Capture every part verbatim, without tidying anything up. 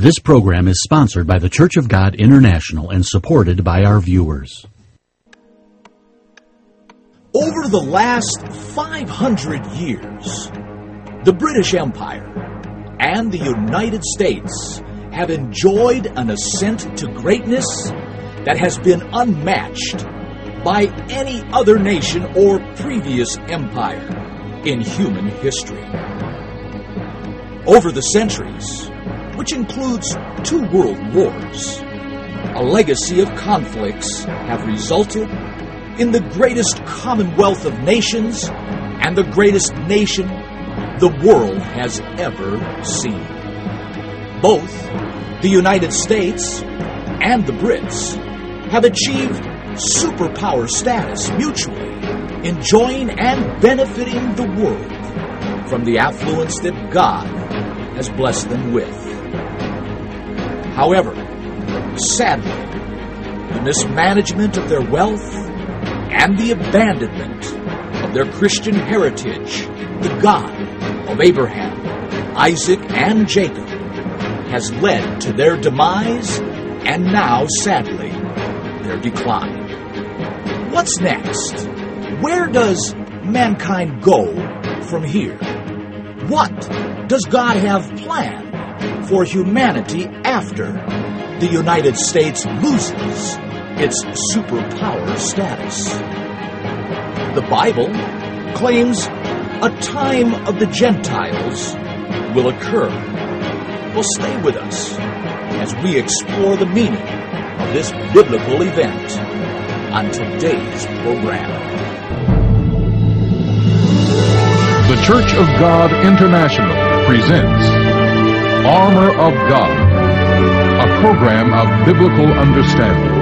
This program is sponsored by the Church of God International and supported by our viewers. Over the last five hundred years, the British Empire and the United States have enjoyed an ascent to greatness that has been unmatched by any other nation or previous empire in human history. Over the centuries, which includes two world wars, a legacy of conflicts have resulted in the greatest commonwealth of nations and the greatest nation the world has ever seen. Both the United States and the Brits have achieved superpower status mutually, enjoying and benefiting the world from the affluence that God has blessed them with. However, sadly, the mismanagement of their wealth and the abandonment of their Christian heritage, the God of Abraham, Isaac, and Jacob, has led to their demise and now, sadly, their decline. What's next? Where does mankind go from here? What does God have planned for humanity after the United States loses its superpower status? The Bible claims a time of the Gentiles will occur. Well, stay with us as we explore the meaning of this biblical event on today's program. The Church of God International presents Armor of God, a program of biblical understanding.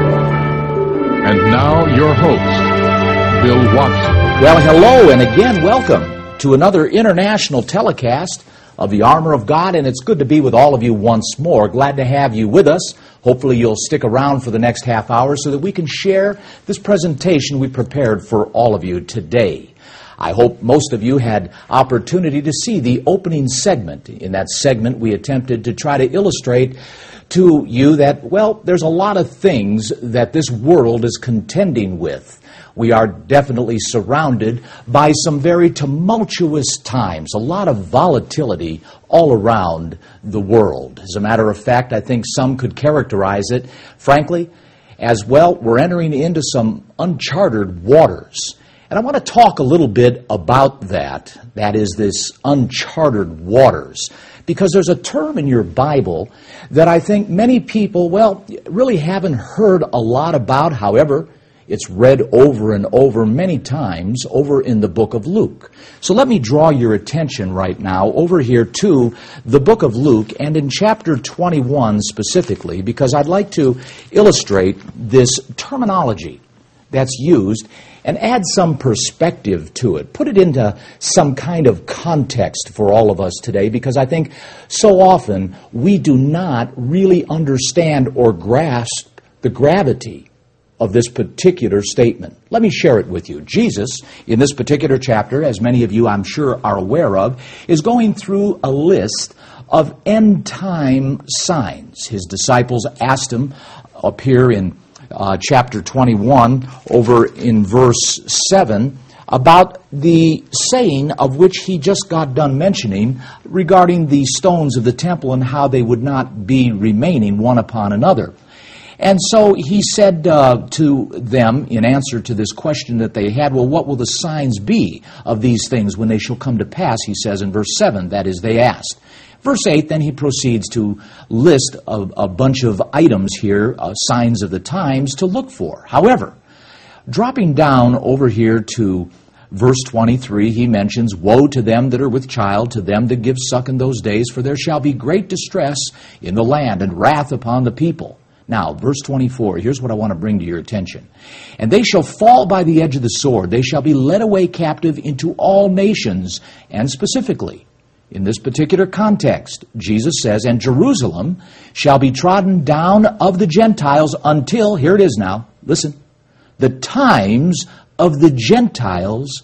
And now your host, Bill Watson. Well, hello, and again, welcome to another international telecast of the Armor of God, and it's good to be with all of you once more. Glad to have you with us. Hopefully you'll stick around for the next half hour so that we can share this presentation we prepared for all of you today. I hope most of you had opportunity to see the opening segment. In that segment, we attempted to try to illustrate to you that, well, there's a lot of things that this world is contending with. We are definitely surrounded by some very tumultuous times, a lot of volatility all around the world. As a matter of fact, I think some could characterize it, frankly, as, well, we're entering into some uncharted waters. And I want to talk a little bit about that, that is this uncharted waters, because there's a term in your Bible that I think many people, well, really haven't heard a lot about. However, it's read over and over many times over in the book of Luke. So let me draw your attention right now over here to the book of Luke, and in chapter twenty-one specifically, because I'd like to illustrate this terminology that's used and add some perspective to it. Put it into some kind of context for all of us today, because I think so often we do not really understand or grasp the gravity of this particular statement. Let me share it with you. Jesus, in this particular chapter, as many of you I'm sure are aware of, is going through a list of end-time signs. His disciples asked him up here in Uh, chapter twenty-one, over in verse seven, about the saying of which he just got done mentioning regarding the stones of the temple and how they would not be remaining one upon another. And so he said uh, to them, in answer to this question that they had, well, what will the signs be of these things when they shall come to pass? He says in verse seven, that is, they asked. Verse eight, then he proceeds to list a, a bunch of items here, uh, signs of the times to look for. However, dropping down over here to verse twenty-three, he mentions, woe to them that are with child, to them that give suck in those days, for there shall be great distress in the land and wrath upon the people. Now, verse twenty-four, here's what I want to bring to your attention. And they shall fall by the edge of the sword. They shall be led away captive into all nations, and specifically, in this particular context, Jesus says, and Jerusalem shall be trodden down of the Gentiles until, here it is now, listen, the times of the Gentiles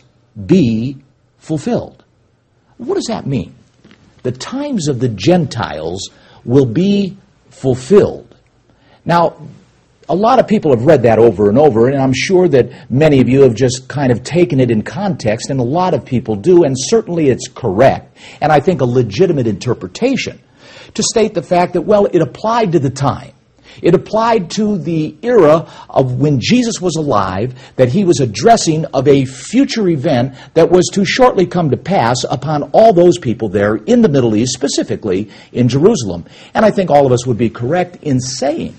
be fulfilled. What does that mean? The times of the Gentiles will be fulfilled. Now, a lot of people have read that over and over, and I'm sure that many of you have just kind of taken it in context, and a lot of people do, and certainly it's correct, and I think a legitimate interpretation, to state the fact that, well, it applied to the time. It applied to the era of when Jesus was alive, that he was addressing of a future event that was to shortly come to pass upon all those people there in the Middle East, specifically in Jerusalem. And I think all of us would be correct in saying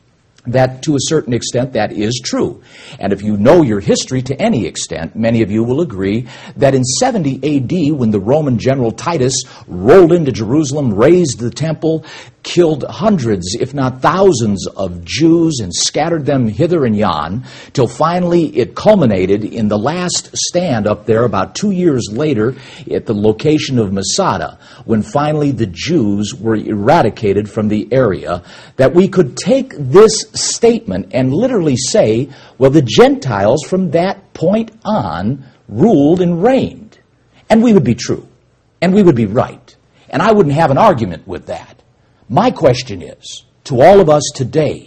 that to a certain extent that is true. And if you know your history to any extent, many of you will agree that in seventy A D, when the Roman general Titus rolled into Jerusalem, razed the temple, killed hundreds, if not thousands, of Jews and scattered them hither and yon, till finally it culminated in the last stand up there about two years later at the location of Masada, when finally the Jews were eradicated from the area, that we could take this statement and literally say, well, the Gentiles from that point on ruled and reigned. And we would be true. And we would be right. And I wouldn't have an argument with that. My question is, to all of us today,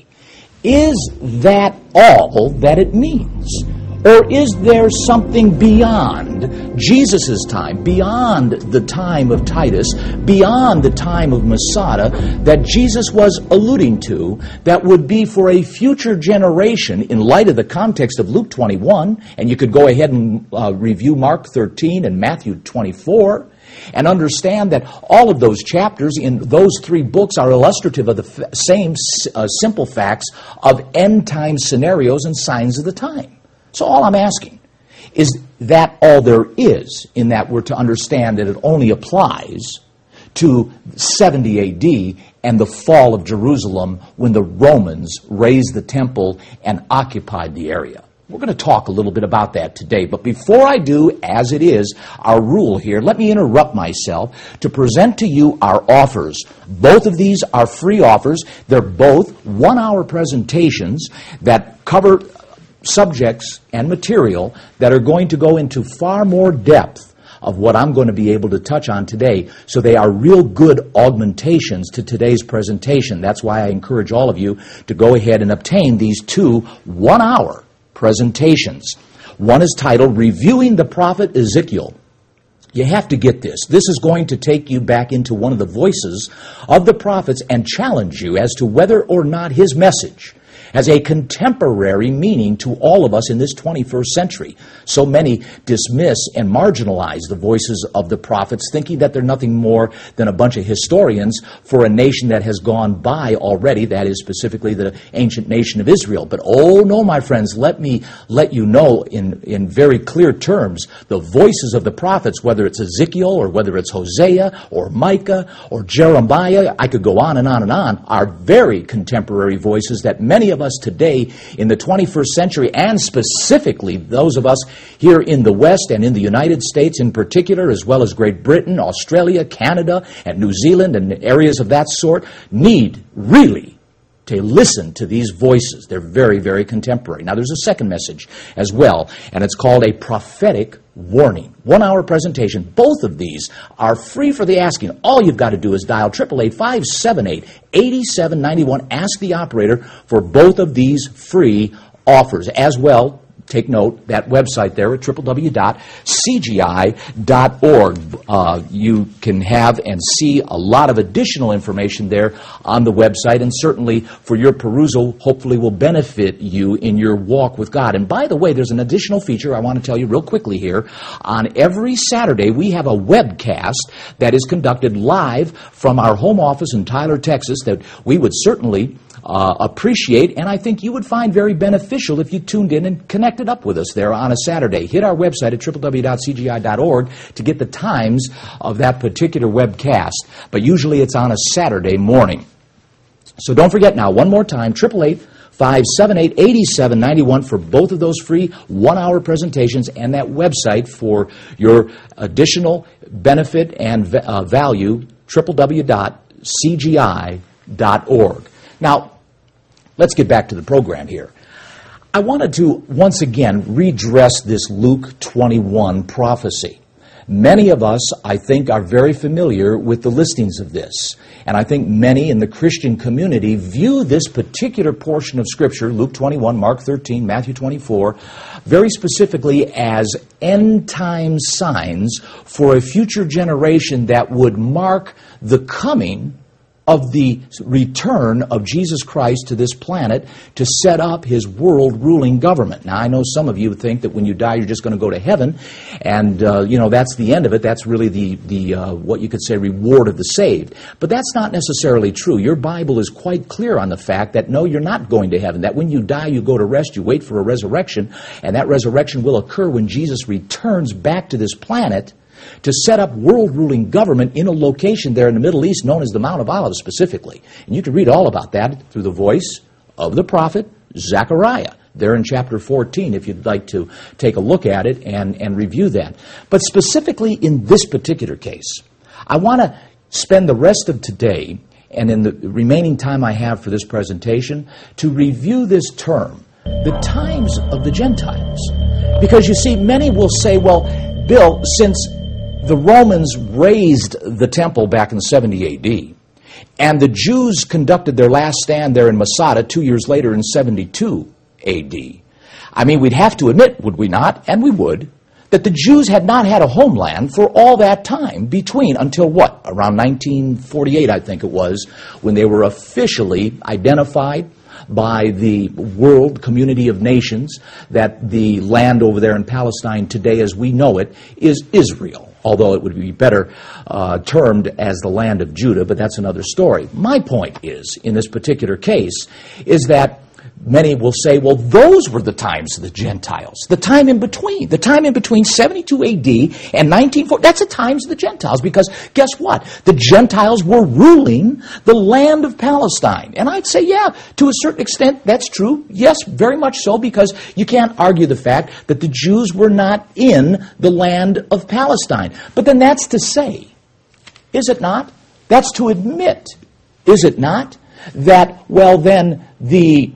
is that all that it means? Or is there something beyond Jesus' time, beyond the time of Titus, beyond the time of Masada, that Jesus was alluding to that would be for a future generation in light of the context of Luke twenty-one, and you could go ahead and uh, review Mark thirteen and Matthew twenty-four, and understand that all of those chapters in those three books are illustrative of the f- same uh, simple facts of end-time scenarios and signs of the time. So all I'm asking, is that all there is in that we're to understand that it only applies to seventy A D and the fall of Jerusalem when the Romans razed the temple and occupied the area? We're going to talk a little bit about that today. But before I do, as it is our rule here, let me interrupt myself to present to you our offers. Both of these are free offers. They're both one-hour presentations that cover subjects and material that are going to go into far more depth of what I'm going to be able to touch on today. So they are real good augmentations to today's presentation. That's why I encourage all of you to go ahead and obtain these two one-hour presentations. One is titled Reviewing the Prophet Ezekiel. You have to get this. This is going to take you back into one of the voices of the prophets and challenge you as to whether or not his message has a contemporary meaning to all of us in this twenty-first century. So many dismiss and marginalize the voices of the prophets, thinking that they're nothing more than a bunch of historians for a nation that has gone by already, that is specifically the ancient nation of Israel. But oh no, my friends, let me let you know in, in very clear terms, the voices of the prophets, whether it's Ezekiel or whether it's Hosea or Micah or Jeremiah, I could go on and on and on, are very contemporary voices that many of us today in the twenty-first century, and specifically those of us here in the West and in the United States in particular, as well as Great Britain, Australia, Canada, and New Zealand, and areas of that sort, need really to listen to these voices. They're very, very contemporary. Now, there's a second message as well, and it's called a prophetic warning. One-hour presentation. Both of these are free for the asking. All you've got to do is dial eight eight eight, five seven eight, eight seven nine one. Ask the operator for both of these free offers. As well, take note, that website there at w w w dot c g i dot org. Uh, you can have and see a lot of additional information there on the website, and certainly for your perusal, hopefully will benefit you in your walk with God. And by the way, there's an additional feature I want to tell you real quickly here. On every Saturday, we have a webcast that is conducted live from our home office in Tyler, Texas, that we would certainly Uh, appreciate, and I think you would find very beneficial if you tuned in and connected up with us there on a Saturday. Hit our website at w w w dot c g i dot org to get the times of that particular webcast, but usually it's on a Saturday morning. So don't forget now, one more time, eight eight eight, five seven eight, eight seven nine one for both of those free one-hour presentations, and that website for your additional benefit and uh, value, w w w dot c g i dot org. Now, let's get back to the program here. I wanted to once again redress this Luke twenty-one prophecy. Many of us, I think, are very familiar with the listings of this. And I think many in the Christian community view this particular portion of Scripture, Luke twenty-one, Mark thirteen, Matthew twenty-four, very specifically as end-time signs for a future generation that would mark the coming of the return of Jesus Christ to this planet to set up His world-ruling government. Now, I know some of you think that when you die, you're just going to go to heaven, and, uh, you know, that's the end of it. That's really the, the uh, what you could say, reward of the saved. But that's not necessarily true. Your Bible is quite clear on the fact that, no, you're not going to heaven, that when you die, you go to rest, you wait for a resurrection, and that resurrection will occur when Jesus returns back to this planet to set up world-ruling government in a location there in the Middle East known as the Mount of Olives specifically. And you can read all about that through the voice of the prophet Zechariah, there in chapter fourteen, if you'd like to take a look at it and, and review that. But specifically in this particular case, I want to spend the rest of today, and in the remaining time I have for this presentation, to review this term, the times of the Gentiles. Because you see, many will say, well, Bill, since the Romans razed the temple back in seventy A D, and the Jews conducted their last stand there in Masada two years later in seventy-two A D. I mean, we'd have to admit, would we not, and we would, that the Jews had not had a homeland for all that time between, until what, around nineteen forty-eight, I think it was, when they were officially identified by the world community of nations that the land over there in Palestine today as we know it is Israel, although it would be better uh, termed as the land of Judah, but that's another story. My point is, in this particular case, is that many will say, well, those were the times of the Gentiles, the time in between, the time in between seventy-two A D and nineteen forty. That's the times of the Gentiles, because guess what? The Gentiles were ruling the land of Palestine. And I'd say, yeah, to a certain extent, that's true. Yes, very much so, because you can't argue the fact that the Jews were not in the land of Palestine. But then that's to say, is it not? That's to admit, is it not, that, well, then the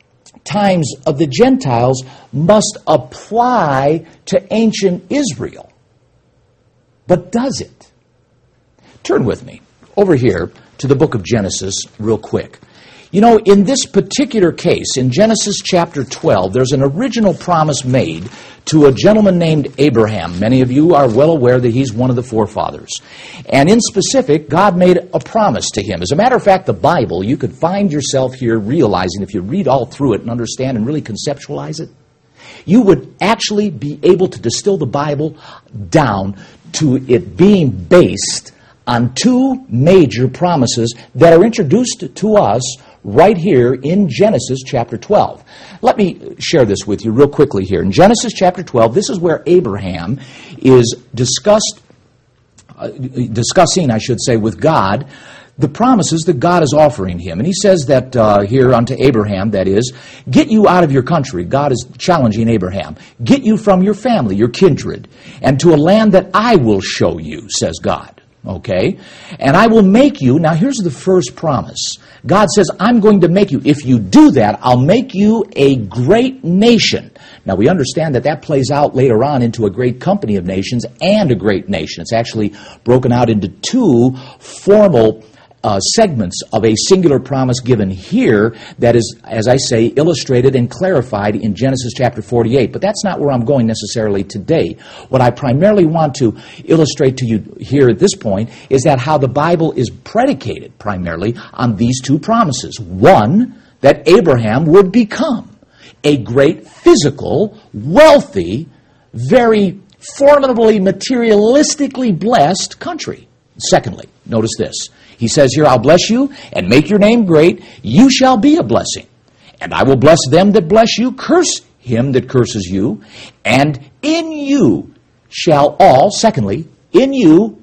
times of the Gentiles must apply to ancient Israel. But does it? Turn with me over here to the book of Genesis real quick. You know, in this particular case, in Genesis chapter twelve, there's an original promise made to a gentleman named Abraham. Many of you are well aware that he's one of the forefathers. And in specific, God made a promise to him. As a matter of fact, the Bible, you could find yourself here realizing, if you read all through it and understand and really conceptualize it, you would actually be able to distill the Bible down to it being based on two major promises that are introduced to us right here in Genesis chapter twelve. Let me share this with you real quickly here. In Genesis chapter twelve, this is where Abraham is discussed, uh, discussing, I should say, with God, the promises that God is offering him. And he says that uh, here unto Abraham, that is, get you out of your country. God is challenging Abraham. Get you from your family, your kindred, and to a land that I will show you, says God. Okay? And I will make you, now here's the first promise. God says, I'm going to make you, if you do that, I'll make you a great nation. Now we understand that that plays out later on into a great company of nations and a great nation. It's actually broken out into two formal Uh, segments of a singular promise given here that is, as I say, illustrated and clarified in Genesis chapter forty-eight. But that's not where I'm going necessarily today. What I primarily want to illustrate to you here at this point is that how the Bible is predicated primarily on these two promises. One, that Abraham would become a great physical, wealthy, very formidably, materialistically blessed country. Secondly, notice this. He says here, I'll bless you and make your name great. You shall be a blessing. And I will bless them that bless you. Curse him that curses you. And in you shall all, secondly, in you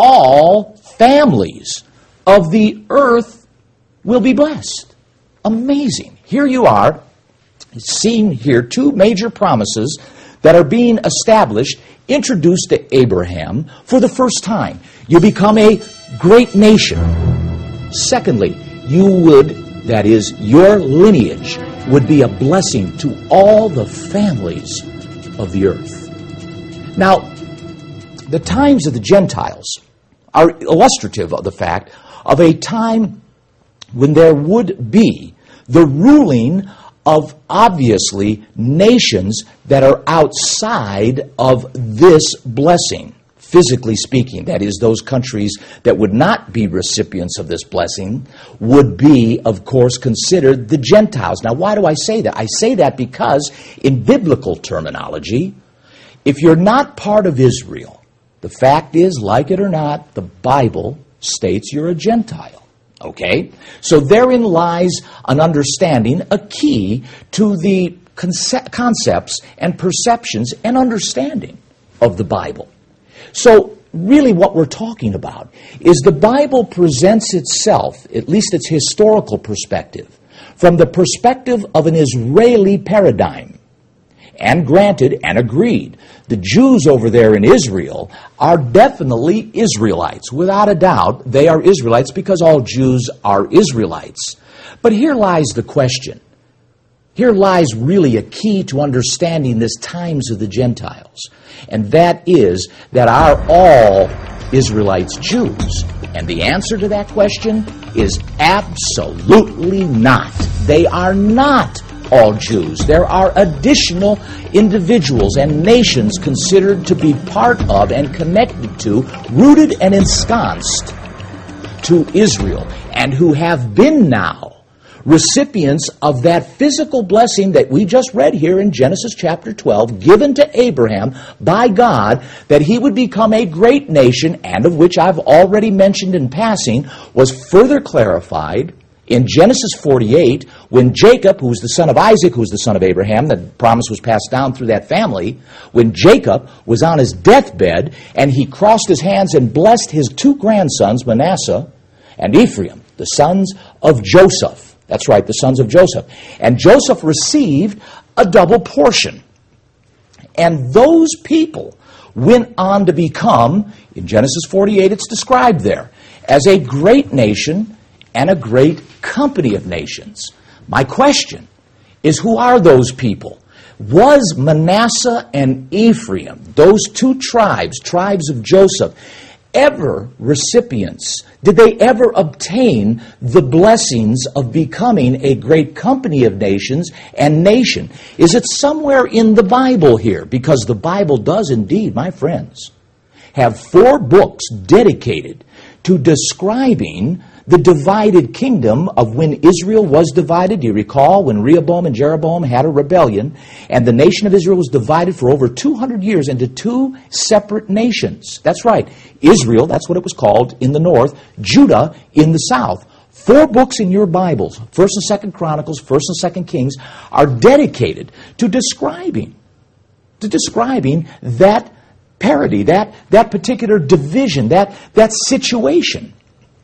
all families of the earth will be blessed. Amazing. Here you are, seeing here two major promises that are being established, introduced to Abraham for the first time. You become a great nation. Secondly, you would, that is, your lineage would be a blessing to all the families of the earth. Now, the times of the Gentiles are illustrative of the fact of a time when there would be the ruling of, obviously, nations that are outside of this blessing, physically speaking. That is, those countries that would not be recipients of this blessing would be, of course, considered the Gentiles. Now, why do I say that? I say that because in biblical terminology, if you're not part of Israel, the fact is, like it or not, the Bible states you're a Gentile. Okay? So therein lies an understanding, a key to the conce- concepts and perceptions and understanding of the Bible. So really what we're talking about is the Bible presents itself, at least its historical perspective, from the perspective of an Israeli paradigm. And granted and agreed, the Jews over there in Israel are definitely Israelites. Without a doubt, they are Israelites because all Jews are Israelites. But here lies the question. Here lies really a key to understanding this times of the Gentiles. And that is that are all Israelites Jews? And the answer to that question is absolutely not. They are not all Jews. There are additional individuals and nations considered to be part of and connected to, rooted and ensconced to Israel, and who have been now recipients of that physical blessing that we just read here in Genesis chapter twelve, given to Abraham by God, that he would become a great nation, and of which I've already mentioned in passing, was further clarified in Genesis forty-eight, when Jacob, who was the son of Isaac, who was the son of Abraham, the promise was passed down through that family, when Jacob was on his deathbed, and he crossed his hands and blessed his two grandsons, Manasseh and Ephraim, the sons of Joseph. That's right, the sons of Joseph. And Joseph received a double portion. And those people went on to become, in Genesis forty-eight it's described there, as a great nation and a great company of nations. My question is, who are those people? Was Manasseh and Ephraim, those two tribes, tribes of Joseph, ever recipients? Did they ever obtain the blessings of becoming a great company of nations and nation? Is it somewhere in the Bible here? Because the Bible does indeed, my friends, have four books dedicated to describing the divided kingdom of when Israel was divided. Do you recall when Rehoboam and Jeroboam had a rebellion, and the nation of Israel was divided for over two hundred years into two separate nations? That's right. Israel, that's what it was called in the north, Judah in the south. Four books in your Bibles, First and Second Chronicles, First and Second Kings, are dedicated to describing, to describing that parity, that, that particular division, that, that situation.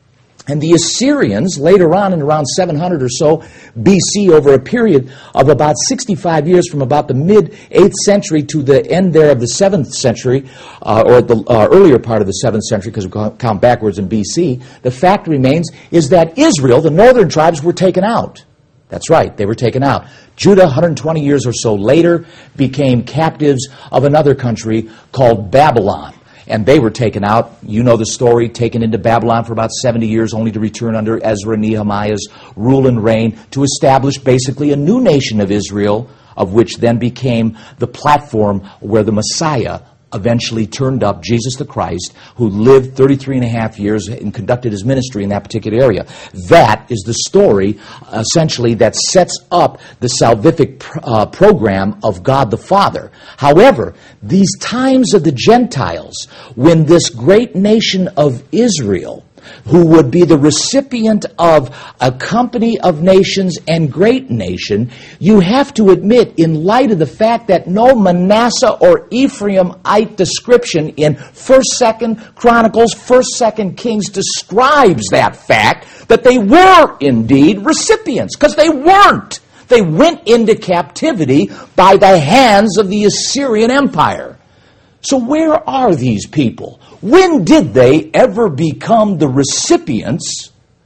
And the Assyrians, later on in around seven hundred or so B C, over a period of about sixty-five years, from about the mid-eighth century to the end there of the seventh century, uh, or the uh, earlier part of the seventh century, because we count backwards in B C, the fact remains is that Israel, the northern tribes, were taken out. That's right, they were taken out. Judah, one hundred twenty years or so later, became captives of another country called Babylon. And they were taken out, you know the story, taken into Babylon for about seventy years, only to return under Ezra and Nehemiah's rule and reign to establish basically a new nation of Israel, of which then became the platform where the Messiah eventually turned up, Jesus the Christ, who lived thirty-three and a half years and conducted his ministry in that particular area. That is the story, essentially, that sets up the salvific uh, program of God the Father. However, these times of the Gentiles, when this great nation of Israel, who would be the recipient of a company of nations and great nation, you have to admit, in light of the fact that no Manasseh or Ephraimite description in First, Second Chronicles, First, Second Kings describes that fact, that they were indeed recipients, because they weren't. They went into captivity by the hands of the Assyrian Empire. So where are these people? When did they ever become the recipients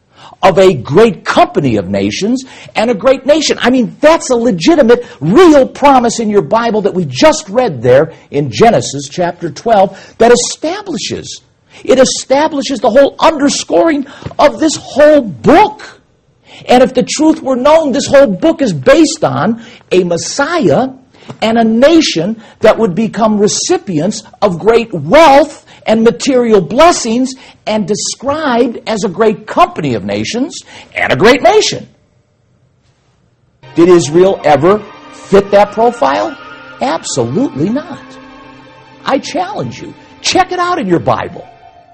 of a great company of nations and a great nation. I mean, that's a legitimate, real promise in your Bible that we just read there in Genesis chapter twelve that establishes, it establishes the whole underscoring of this whole book. And if the truth were known, this whole book is based on a Messiah and a nation that would become recipients of great wealth and material blessings and described as a great company of nations and a great nation. Did Israel ever fit that profile? Absolutely not. I challenge you. Check it out in your Bible.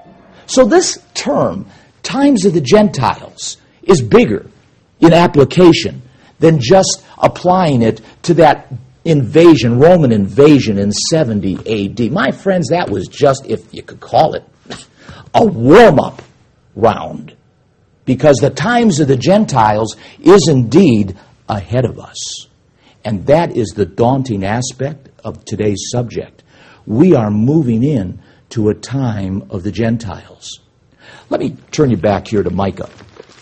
So this term, times of the Gentiles, is bigger in application than just applying it to that invasion, Roman invasion in seventy A D. My friends, that was just, if you could call it, a warm-up round. Because the times of the Gentiles is indeed ahead of us. And that is the daunting aspect of today's subject. We are moving in to a time of the Gentiles. Let me turn you back here to Micah.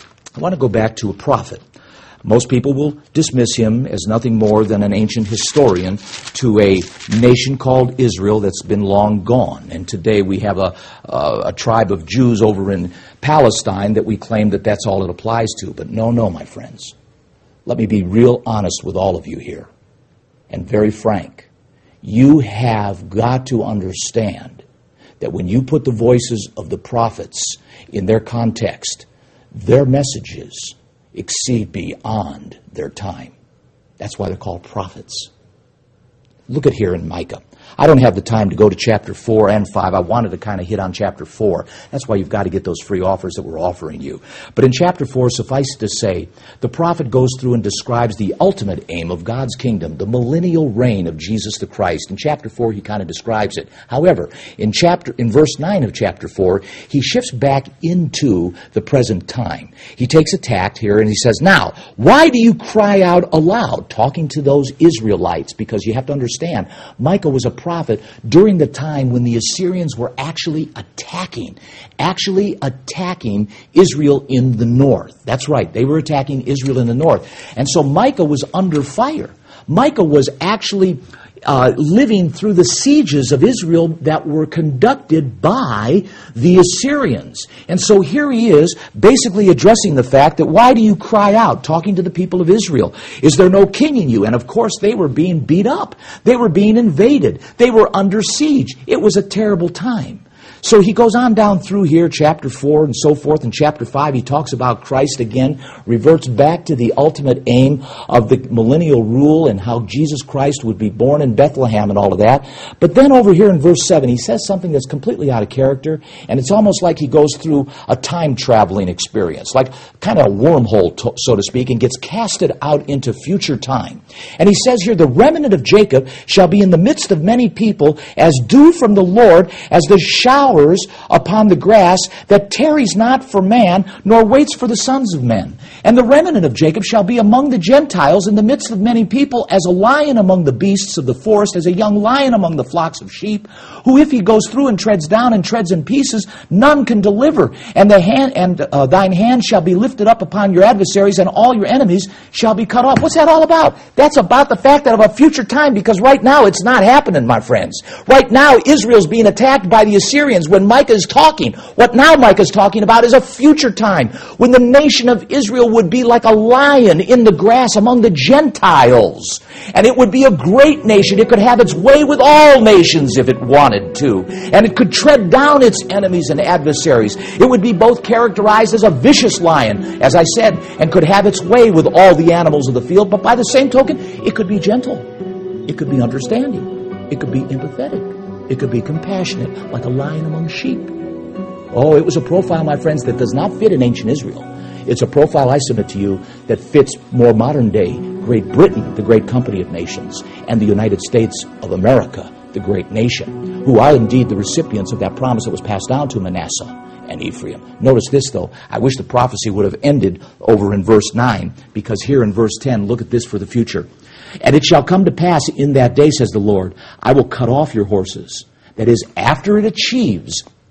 I want to go back to a prophet. Most people will dismiss him as nothing more than an ancient historian to a nation called Israel that's been long gone. And today we have a, a, a tribe of Jews over in Palestine that we claim that that's all it applies to. But no, no, my friends. Let me be real honest with all of you here and very frank. You have got to understand that when you put the voices of the prophets in their context, their messages exceed beyond their time. That's why they're called prophets. Look at here in Micah. I don't have the time to go to chapter four and five. I wanted to kind of hit on chapter four. That's why you've got to get those free offers that we're offering you. But in chapter four, suffice it to say, the prophet goes through and describes the ultimate aim of God's kingdom, the millennial reign of Jesus the Christ. In chapter four, he kind of describes it. However, in chapter in verse nine of chapter four, he shifts back into the present time. He takes a tact here and he says, now, why do you cry out aloud? Talking to those Israelites, because you have to understand, Micah was a prophet during the time when the Assyrians were actually attacking, actually attacking Israel in the north. That's right, they were attacking Israel in the north. And so Micah was under fire. Micah was actually uh, living through the sieges of Israel that were conducted by the Assyrians. And so here he is basically addressing the fact that why do you cry out, talking to the people of Israel? Is there no king in you? And of course they were being beat up. They were being invaded. They were under siege. It was a terrible time. So he goes on down through here, chapter four and so forth. In chapter five, he talks about Christ again, reverts back to the ultimate aim of the millennial rule and how Jesus Christ would be born in Bethlehem and all of that. But then over here in verse seven, he says something that's completely out of character, and it's almost like he goes through a time-traveling experience, like kind of a wormhole, to, so to speak, and gets casted out into future time. And he says here, the remnant of Jacob shall be in the midst of many people as dew from the Lord, as the shower upon the grass, that tarries not for man, nor waits for the sons of men. And the remnant of Jacob shall be among the Gentiles in the midst of many people, as a lion among the beasts of the forest, as a young lion among the flocks of sheep, who if he goes through and treads down and treads in pieces, none can deliver. And the hand and uh, thine hand shall be lifted up upon your adversaries, and all your enemies shall be cut off. What's that all about? That's about the fact that of a future time, because right now it's not happening, my friends. Right now Israel's being attacked by the Assyrians. When Micah is talking, what now Micah is talking about is a future time when the nation of Israel would be like a lion in the grass among the Gentiles. And it would be a great nation. It could have its way with all nations if it wanted to. And it could tread down its enemies and adversaries. It would be both characterized as a vicious lion, as I said, and could have its way with all the animals of the field. But by the same token, it could be gentle. It could be understanding. It could be empathetic. It could be compassionate, like a lion among sheep. Oh, it was a profile, my friends, that does not fit in ancient Israel. It's a profile, I submit to you, that fits more modern day Great Britain, the great company of nations, and the United States of America, the great nation, who are indeed the recipients of that promise that was passed down to Manasseh and Ephraim. Notice this, though. I wish the prophecy would have ended over in verse nine, because here in verse ten, look at this for the future. And it shall come to pass in that day, says the Lord, I will cut off your horses. That is, after it achieves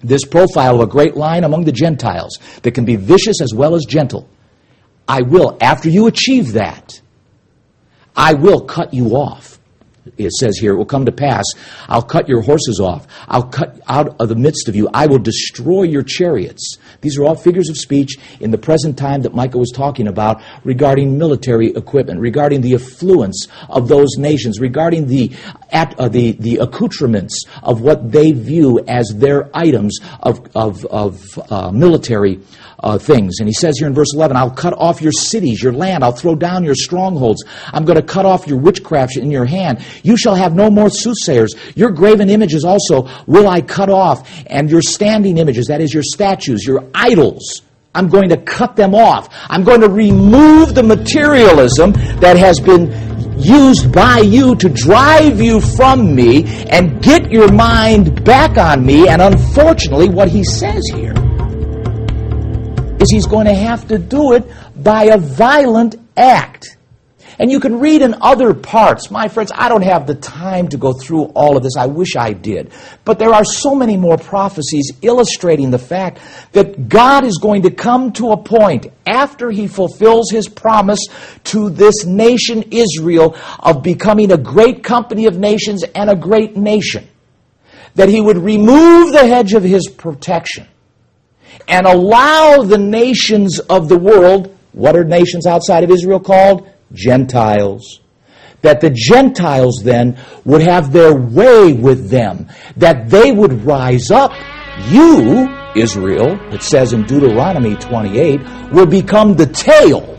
this profile of a great lion among the Gentiles that can be vicious as well as gentle. I will, after you achieve that, I will cut you off. It says here, it will come to pass, I'll cut your horses off. I'll cut out of the midst of you. I will destroy your chariots. These are all figures of speech in the present time that Micah was talking about regarding military equipment, regarding the affluence of those nations, regarding the at, uh, the, the accoutrements of what they view as their items of, of, of uh, military Uh, things. And he says here in verse eleven, I'll cut off your cities, your land. I'll throw down your strongholds. I'm going to cut off your witchcraft in your hand. You shall have no more soothsayers. Your graven images also will I cut off. And your standing images, that is your statues, your idols, I'm going to cut them off. I'm going to remove the materialism that has been used by you to drive you from me and get your mind back on me. And unfortunately, what he says here is he's going to have to do it by a violent act. And you can read in other parts. My friends, I don't have the time to go through all of this. I wish I did. But there are so many more prophecies illustrating the fact that God is going to come to a point after he fulfills his promise to this nation Israel of becoming a great company of nations and a great nation, that he would remove the hedge of his protection and allow the nations of the world, what are nations outside of Israel called? Gentiles. That the Gentiles then would have their way with them. That they would rise up. You, Israel, it says in Deuteronomy twenty-eight, will become the tail.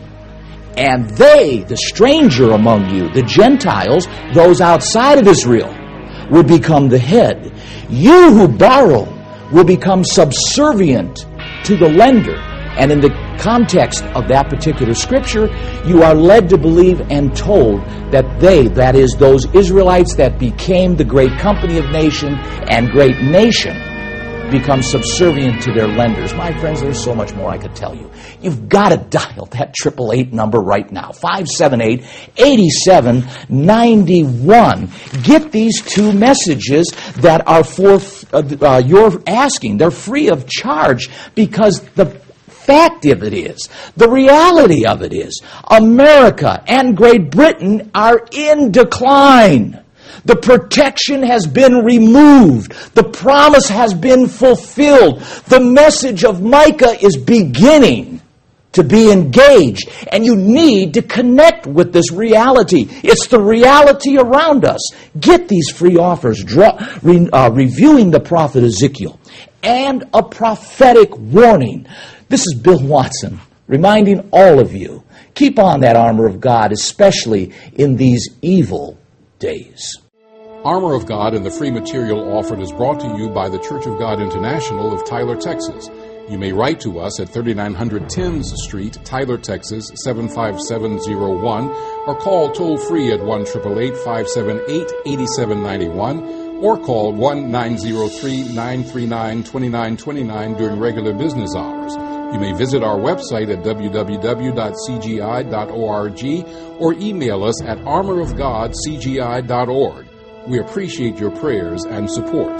And they, the stranger among you, the Gentiles, those outside of Israel, would become the head. You who borrow will become subservient to the lender. And in the context of that particular scripture, you are led to believe and told that they, that is, those Israelites that became the great company of nation and great nation, become subservient to their lenders. My friends, there's so much more I could tell you. You've got to dial that triple eight number right now. five seven eight, eight seven nine one. Get these two messages that are for uh, your asking. They're free of charge, because the fact of it is, the reality of it is, America and Great Britain are in decline. The protection has been removed. The promise has been fulfilled. The message of Micah is beginning to be engaged. And you need to connect with this reality. It's the reality around us. Get these free offers. Draw, re, uh, reviewing the prophet Ezekiel. And a prophetic warning. This is Bill Watson reminding all of you, keep on that armor of God, especially in these evil days. Armor of God and the free material offered is brought to you by the Church of God International of Tyler, Texas. You may write to us at thirty-nine hundred Thames Street, Tyler, Texas, seven five seven zero one, or call toll-free at one eight eight eight, five seven eight, eight seven nine one, or call one nine zero three, nine three nine, two nine two nine during regular business hours. You may visit our website at w w w dot c g i dot org or email us at armor of god c g i dot org. We appreciate your prayers and support.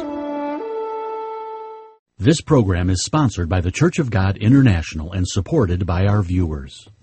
This program is sponsored by the Church of God International and supported by our viewers.